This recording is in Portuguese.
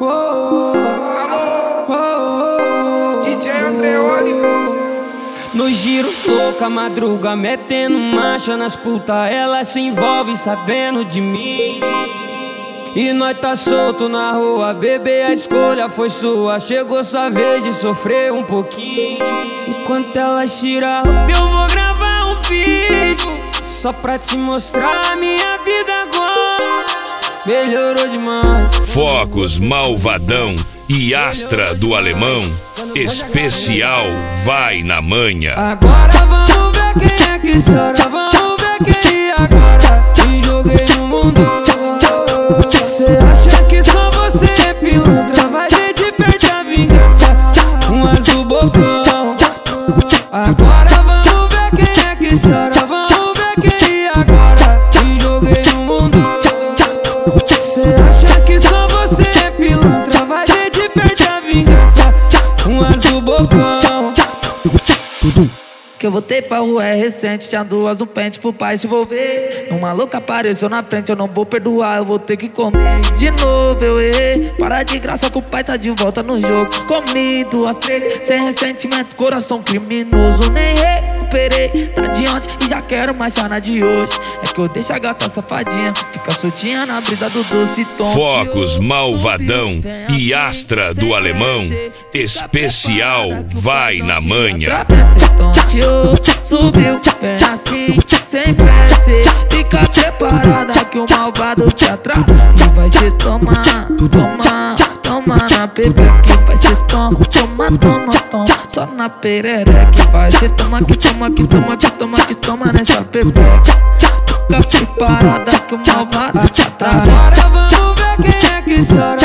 DJ Andreoli. No giro louca, madruga, metendo marcha nas puta, ela se envolve sabendo de mim. E nós tá solto na rua, bebê, a escolha foi sua. Chegou sua vez de sofrer um pouquinho. Enquanto ela tira a roupa, eu vou gravar um vídeo só pra te mostrar a minha vida agora. Melhorou demais. Focos, Malvadão e Astra do Alemão. Especial Vai na Manha. Agora vamos ver quem é que chora, vamos ver quem é agora. Te joguei no mundo. Cê acha que só você é pilantra, vai ver de perto a vingança. Um azul bocão. Agora vamos ver quem é que chora, vamos ver quem é agora. Te joguei no mundo. Cê acha que só você é pilantra, vai ver de perto a vingança. Um azul bocão. Que eu voltei pra rua é recente, tinha duas no pente pro pai se envolver. Uma louca apareceu na frente, eu não vou perdoar, eu vou ter que comer. De novo eu errei, para de graça que o pai tá de volta no jogo. Comi duas, três, sem ressentimento, coração criminoso. Nem recuperei, tá de ontem e já quero mais na de hoje. É que eu deixo a gata safadinha, fica soltinha na brisa do doce tom. Focos, Malvadão e Astra do Alemão. Especial Vai na Manha. Subiu, vem assim, sem pressa. Fica preparada que o malvado te atrai. E vai ser toma, toma, toma na pepeca. Vai ser toma, toma, toma, toma. Só na perereca. Vai ser toma, que toma, que toma, que toma, que toma nessa pepeca. Fica preparada que o malvado te atrai. Agora vamos ver quem é que chora.